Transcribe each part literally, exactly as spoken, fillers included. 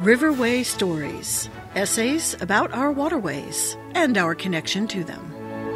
Riverway Stories, essays about our waterways and our connection to them.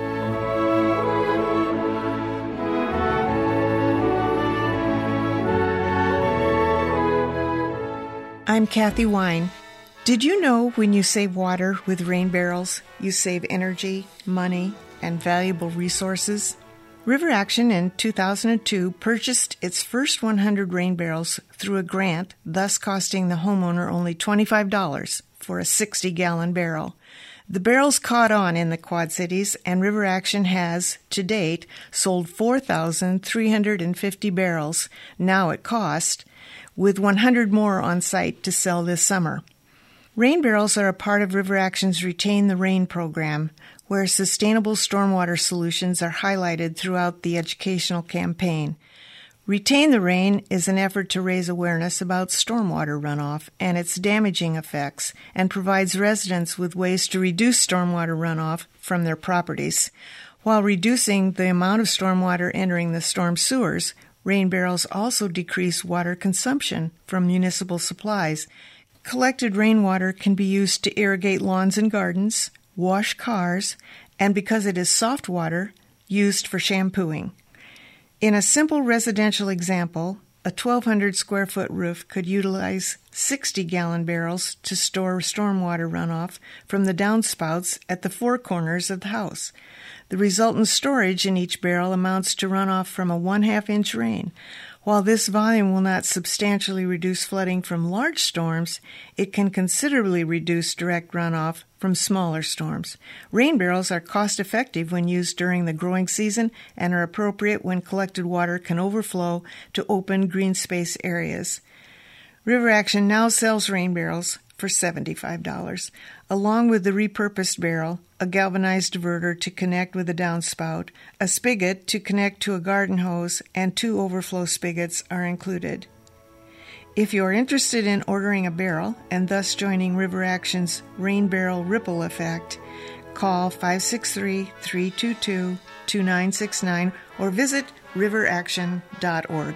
I'm Kathy Wine. Did you know when you save water with rain barrels, you save energy, money, and valuable resources? River Action in two thousand two purchased its first one hundred rain barrels through a grant, thus costing the homeowner only twenty-five dollars for a sixty-gallon barrel. The barrels caught on in the Quad Cities, and River Action has, to date, sold four thousand three hundred fifty barrels, now at cost, with one hundred more on site to sell this summer. Rain barrels are a part of River Action's Retain the Rain program, where sustainable stormwater solutions are highlighted throughout the educational campaign. Retain the Rain is an effort to raise awareness about stormwater runoff and its damaging effects, and provides residents with ways to reduce stormwater runoff from their properties. While reducing the amount of stormwater entering the storm sewers, rain barrels also decrease water consumption from municipal supplies. Collected rainwater can be used to irrigate lawns and gardens, wash cars, and because it is soft water, used for shampooing. In a simple residential example, a twelve hundred square foot roof could utilize sixty-gallon barrels to store stormwater runoff from the downspouts at the four corners of the house. The resultant storage in each barrel amounts to runoff from a one-half inch rain. While this volume will not substantially reduce flooding from large storms, it can considerably reduce direct runoff from smaller storms. Rain barrels are cost-effective when used during the growing season and are appropriate when collected water can overflow to open green space areas. River Action now sells rain barrels for seventy-five dollars, along with the repurposed barrel, a galvanized diverter to connect with a downspout, a spigot to connect to a garden hose, and two overflow spigots are included. If you're interested in ordering a barrel and thus joining River Action's Rain Barrel Ripple Effect, call five six three, three two two, two nine six nine or visit river action dot org.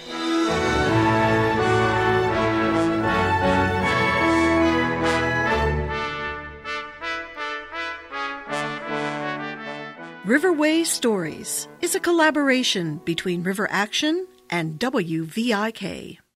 Riverway Stories is a collaboration between River Action and W V I K.